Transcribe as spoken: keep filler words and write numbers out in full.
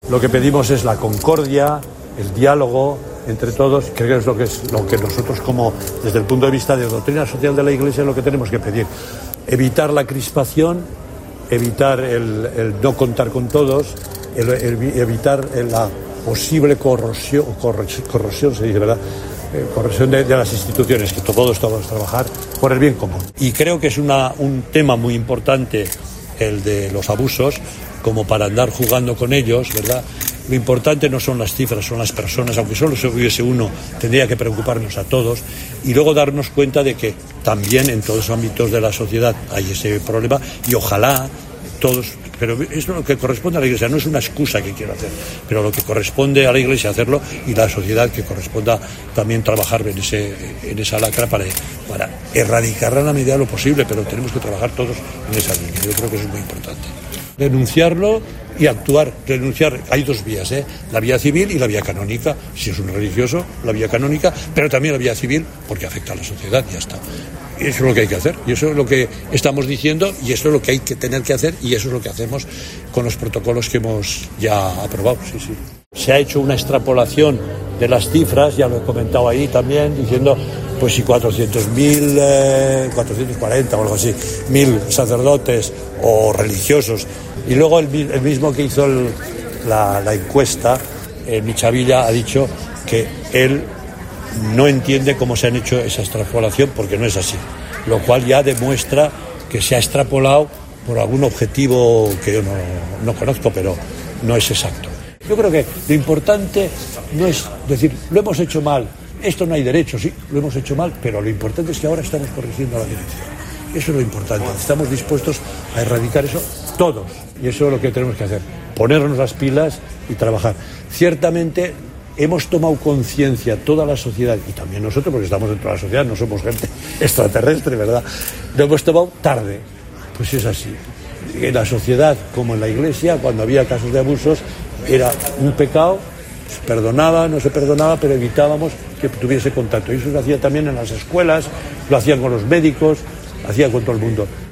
Lo que pedimos es la concordia, el diálogo entre todos, creo que es lo que es lo que nosotros, como desde el punto de vista de doctrina social de la Iglesia, es lo que tenemos que pedir. Evitar la crispación, evitar el, el no contar con todos, el, el, evitar la posible corrosión, corrosión, corrosión se dice, ¿verdad? Eh, corrosión de, de las instituciones, que todos todos trabajar por el bien común. Y creo que es una, un tema muy importante el de los abusos, como para andar jugando con ellos, ¿verdad? Lo importante no son las cifras, son las personas, aunque solo se hubiese uno, tendría que preocuparnos a todos y luego darnos cuenta de que también en todos los ámbitos de la sociedad hay ese problema y ojalá todos, pero es lo que corresponde a la Iglesia, no es una excusa que quiero hacer, pero lo que corresponde a la Iglesia hacerlo y la sociedad que corresponda también trabajar en, ese, en esa lacra para, para erradicarla en la medida de lo posible, pero tenemos que trabajar todos en esa línea, yo creo que eso es muy importante. Denunciarlo y actuar. Denunciar, hay dos vías, ¿eh? La vía civil y la vía canónica, si es un religioso, la vía canónica, pero también la vía civil porque afecta a la sociedad, ya está. Y eso es lo que hay que hacer, y eso es lo que estamos diciendo, y eso es lo que hay que tener que hacer, y eso es lo que hacemos con los protocolos que hemos ya aprobado. Sí, sí. Se ha hecho una extrapolación de las cifras, ya lo he comentado ahí también, diciendo, pues si cuatrocientos mil, eh, cuatrocientos cuarenta o algo así, mil sacerdotes o religiosos, y luego el, el mismo que hizo el, la, la encuesta, eh, Michavilla, ha dicho que él no entiende cómo se han hecho esa extrapolación porque no es así, lo cual ya demuestra que se ha extrapolado por algún objetivo que yo no, no conozco, pero no es exacto. Yo creo que lo importante no es decir, lo hemos hecho mal, esto no hay derecho, sí, lo hemos hecho mal, pero lo importante es que ahora estamos corrigiendo la dirección. Eso es lo importante, estamos dispuestos a erradicar eso todos, y eso es lo que tenemos que hacer, ponernos las pilas y trabajar. Ciertamente hemos tomado conciencia, toda la sociedad, y también nosotros, porque estamos dentro de la sociedad, no somos gente extraterrestre, ¿verdad? Lo hemos tomado tarde, pues es así. En la sociedad, como en la Iglesia, cuando había casos de abusos, era un pecado, se perdonaba, no se perdonaba, pero evitábamos que tuviese contacto. Y eso se hacía también en las escuelas, lo hacían con los médicos, lo hacían con todo el mundo.